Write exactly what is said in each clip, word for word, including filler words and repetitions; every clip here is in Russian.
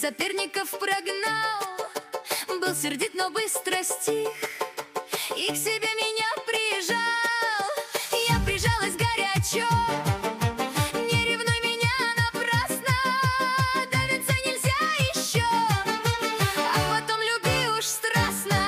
соперников прогнал. Был сердит, но быстро стих, и к себе меня прижал. Я прижалась горячо. Не ревнуй меня напрасно, до венца нельзя еще, а потом люби уж страстно.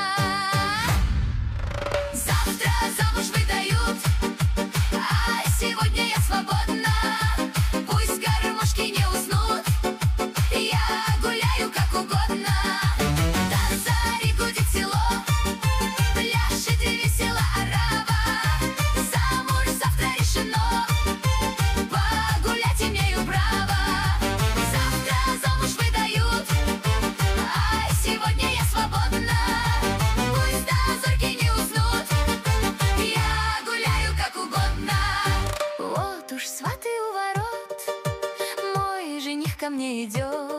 Завтра замуж выдают, а сегодня я свободна. Пусть гармошки не уснут, я гуляю как угодно. До зари гудит село, пляшет и весела орава. Замуж завтра решено, погулять имею право. Завтра замуж выдают, а сегодня я свободна. Пусть до зорьки не уснут, я гуляю как угодно. Вот уж сваты у ворот, мой жених ко мне идет.